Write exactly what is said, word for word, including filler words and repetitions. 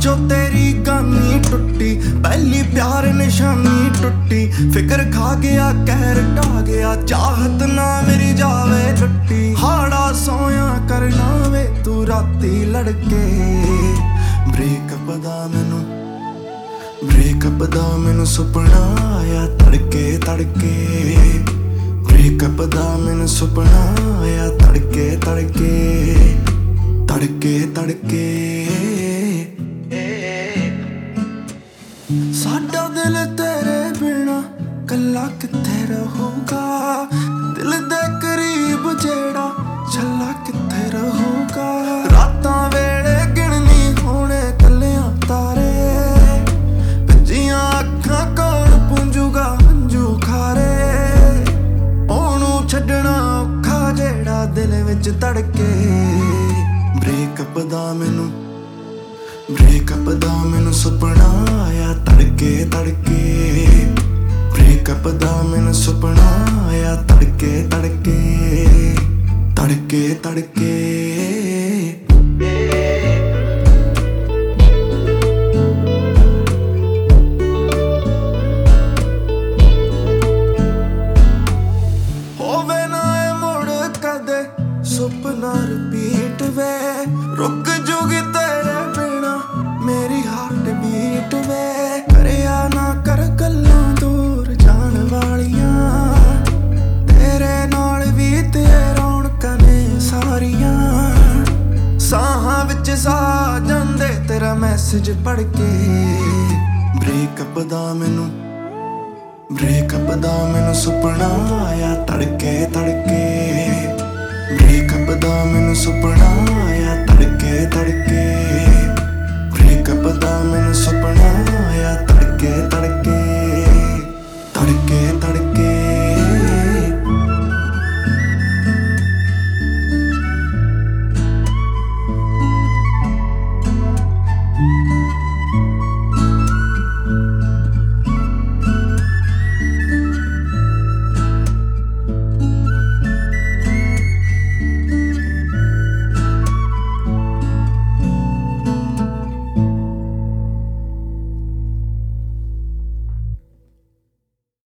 चो तेरी गानी टुट्टी, पहली प्यार निशानी टुट्टी। फिक्र खा गया कहर ढा गया, चाहत ना मेरी जावे टुट्टी। हाड़ा सोया करना वे तू राती लड़के, ब्रेकअप दा मैनू ब्रेकअप दा मैनू सुपना आया तड़के तड़के। ब्रेकअप दा मैनू सुपना आया तड़के तड़के तड़के तड़के। साडा दिल तेरे बिना कला कित्थे रहूगा, दिल दे करीब जेड़ा छल्ला कित्थे रहूगा। रातां वेले गिणनी होने कलियां तारे, भज्जियां अखां कौन पूंजूगा हंजू खारे। ओनू छड्डना औखा जेड़ा दिल विच तड़के। ब्रेकअप दा मैनू ब्रेकअप दा मैनू सुपना आया तड़के तड़के। ब्रेकअप दा मैनू सुपना आया तड़के तड़के तड़के तड़के। होवे ना ए मुड़ कदे सुपना रिपीट वे, रुक जूगी तेरे बिना मेरी हार्ट बीट वे। करया ना कर गल्लां दूर जान वालियां, तेरे नाल भी ते रौनकां ने सारियां। साहां विच सा जांदे तेरा मैसेज पढ़ के। ब्रेकअप दा मैनू ब्रेकअप दा मैनू सुपना आया तड़के तड़के। ब्रेकअप दा मैनू सुपना आया तड़के तड़के।